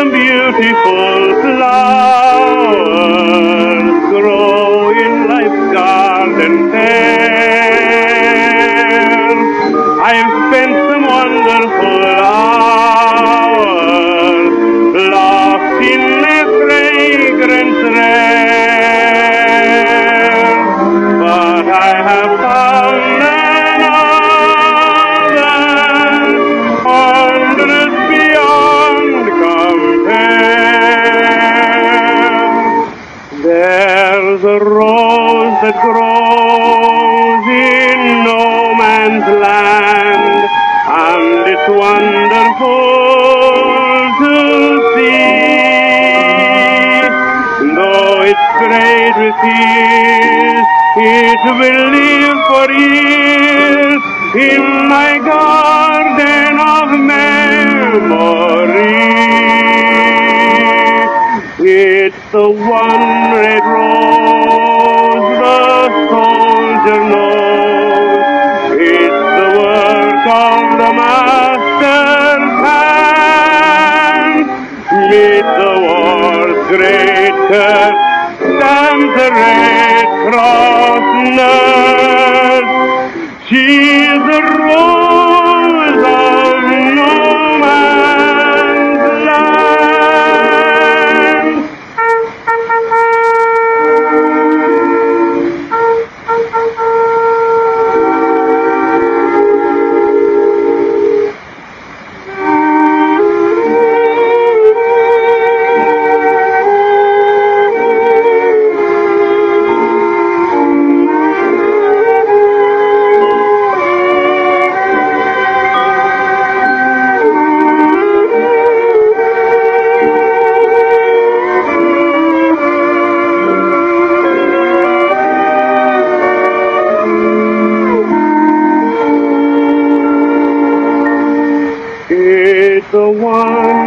beautiful flowers grow in life's garden fair. I've spent some wonderful hours lost in their fragrance rare, but I have found another wondrous beyond compare. There's a rose that grows in no man's land, and it's wonderful to see. Though it's sprayed with tears, it will live for years in my garden of memory. It's the one red rose the soldier knows. It's the work of the master's hand. Mid the war's great curse stands a Red Cross nurse. She's the rose of no man's land. It's the one